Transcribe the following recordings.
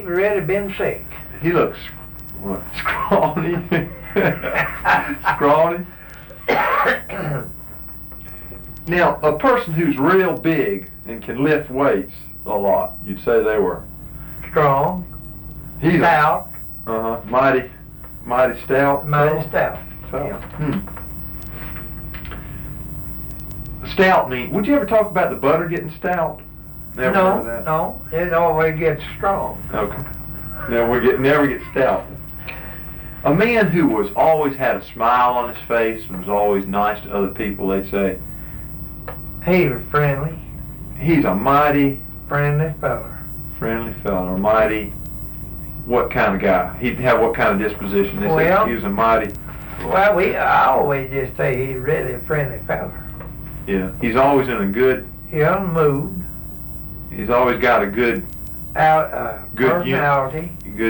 really been sick. He looks, what, scrawny? Scrawny? Now, a person who's real big and can lift weights a lot, you'd say they were? Strong. He's Stout. Mighty stout. Mighty stout. Stout. Stout mean, would you ever talk about the butter getting stout? Never heard of that? No. It always gets strong. Okay. Never get stout. A man who was always had a smile on his face and was always nice to other people, they'd say, He was friendly. he's a mighty Friendly fella. friendly fella. A mighty, what kind of guy? He'd have what kind of disposition? They Well, say he was a mighty, Well, I always just say he's really a friendly fella. yeah. He's always in a good, He on the move. he's always got a good, Good personality.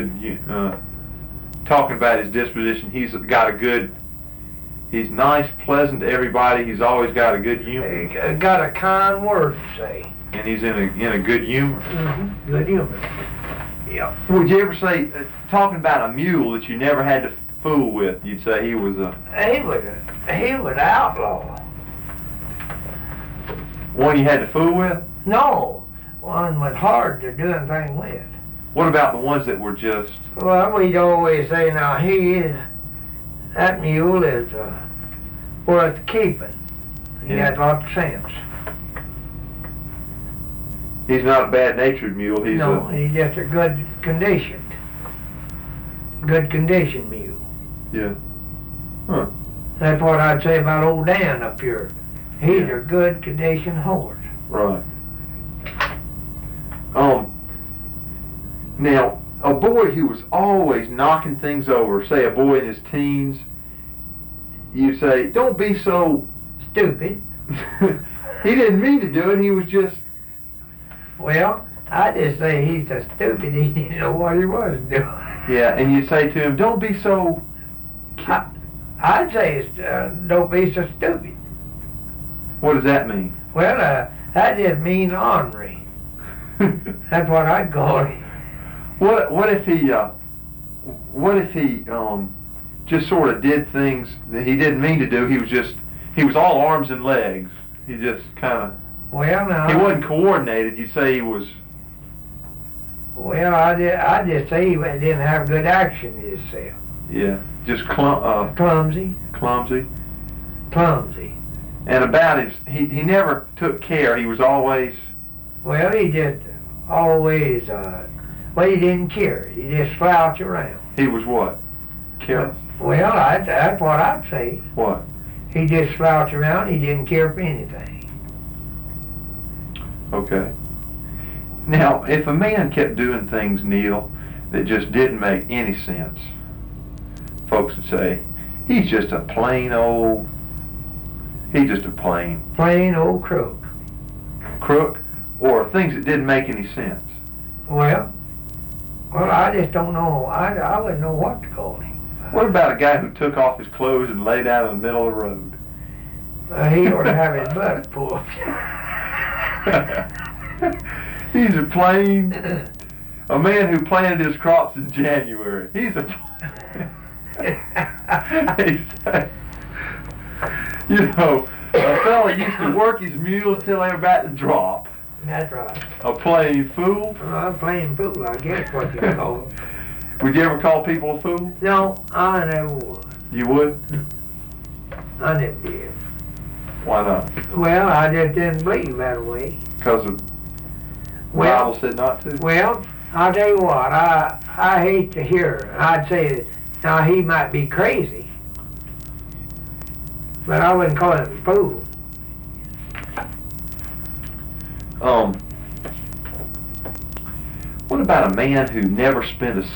talking about his disposition, he's got a good, he's nice, pleasant to everybody, he's always got a good humor. He got a kind word to say. And he's in a good humor. Good humor. Yeah. Would you ever say, talking about a mule that you never had to fool with, you'd say he was He was an outlaw. one you had to fool with? No, one was hard to do anything with. What about the ones that were just, Well, we'd always say, now that mule is worth keeping. He Yeah. had lots of sense. he's not a bad-natured mule, he's He's just a good conditioned mule. yeah. Huh. That's what I'd say about old Dan up here. He's Yeah. a good conditioned horse. Right. Now, a boy who was always knocking things over, say a boy in his teens, you say, don't be so, Stupid. he didn't mean to do it, he was just, Well, I just say he's so stupid he didn't know what he was doing. yeah, and you say to him, don't be so, I'd say don't be so stupid. what does that mean? Well, that just means ornery. That's what I'd call it. What if he just sort of did things that he didn't mean to do, he was all arms and legs, he just kind of, Well, now. he wasn't coordinated, you say he was, Well, I just say he didn't have good action in himself. yeah, just Clumsy. clumsy. And about he never took care. He was always, Well, he just always, he didn't care. He just slouched around. he was what? Careless? Well, that's what I'd say. What? He just slouched around. He didn't care for anything. Okay. Now, if a man kept doing things, Neil, that just didn't make any sense, folks would say, he's just a plain old Plain old crook. crook, or things that didn't make any sense. Well, I just don't know. I wouldn't know what to call him. What about a guy who took off his clothes and lay down in the middle of the road? He ought to have his butt pulled. He's a man who planted his crops in January. You know, a fella used to work his mules till they were about to drop. That's right. A plain fool. A plain fool, I guess what you call it. Would you ever call people a fool? No, I never would. You would? I never did. Why not? Well, I just didn't believe that way. Because the Well, Bible said not to? Well, I'll tell you what, I hate to hear it. I'd say that, now he might be crazy, but I wouldn't call him a fool. What about a man who never spent a